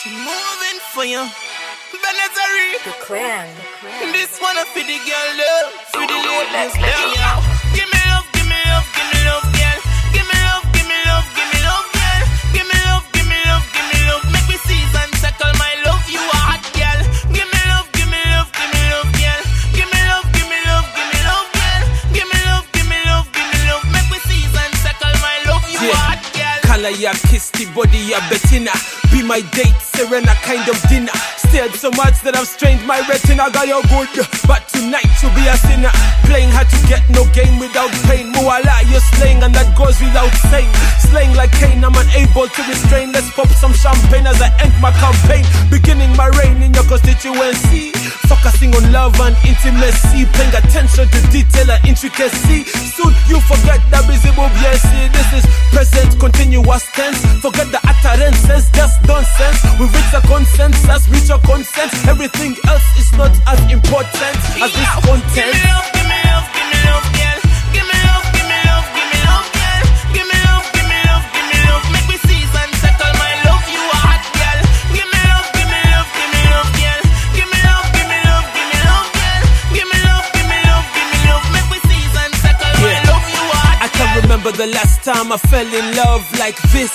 She moving for you. Benazari. The clan. This one for the girl love. For the ladies down. Give me love, give me love, give me love, girl. Give me love, give me love, give me love, girl. Give me love, give me love, give me love. Make me season tackle my love. You a hot girl. Give me love, give me love, give me love, girl. Give me love, give me love, give me love, girl. Give me love, give me love, give me love. Make me season tackle my love. You a hot girl. Color ya kiss the body ya Bettina. Be my date, Serena kind of dinner. Stared so much that I've strained my retina. Got you good, but tonight you'll be a sinner. Playing hard to get no gain without pain. Muala, you're slaying and that goes without saying. Slaying like Cain, I'm unable to restrain. Let's pop some champagne as I end my campaign. Beginning my reign in your constituency. Focusing on love and intimacy. Paying attention to detail and intricacy. Soon you forget the visible BSC. This is present continuous tense. Forget the utterances, just nonsense. We reach a consensus, reach a consent. Everything else is not as important as this content. Give me love, give me love, give me love, girl. Give me love, give me love, give me love, girl. Give me love, give me love, give me love. Make me season tackle my love. You a hot girl. Give me love, give me love, give me love, girl. Give me love, give me love, give me love, girl. Give me love, give me love, give me love. Make me season tackle my love. You a hot girl. I can't remember the last time I fell in love like this.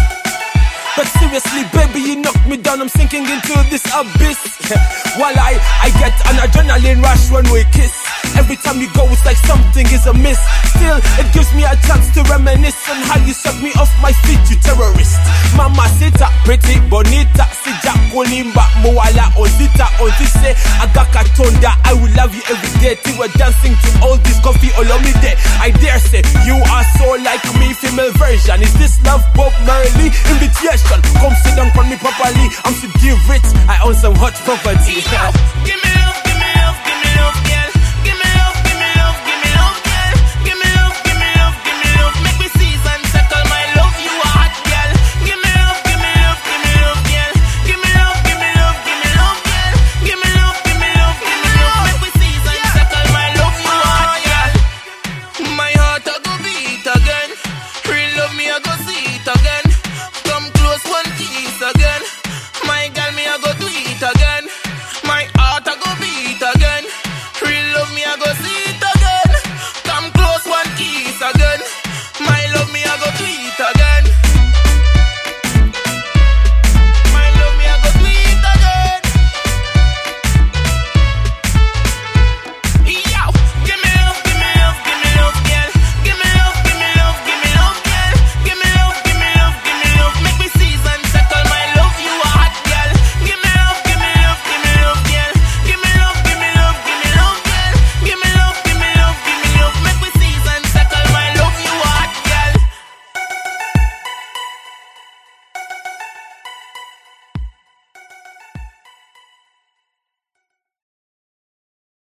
But seriously, baby, you knocked me down. I'm sinking into this abyss. While I get an adrenaline rush when we kiss. Every time you go, it's like something is amiss. Still, it gives me a chance to reminisce on how you suck me off my feet, you terrorist. Mamacita, pretty bonita, sija kulimba, muala ozita, ozise, agaka tonda. I will love you every day till we're dancing to all this coffee olomide. I dare say, you are so like me, female version. Is this love Bob Marley? Invitation. Come sit down on me properly. I'm so deep rich. I own some hot property. Give me love.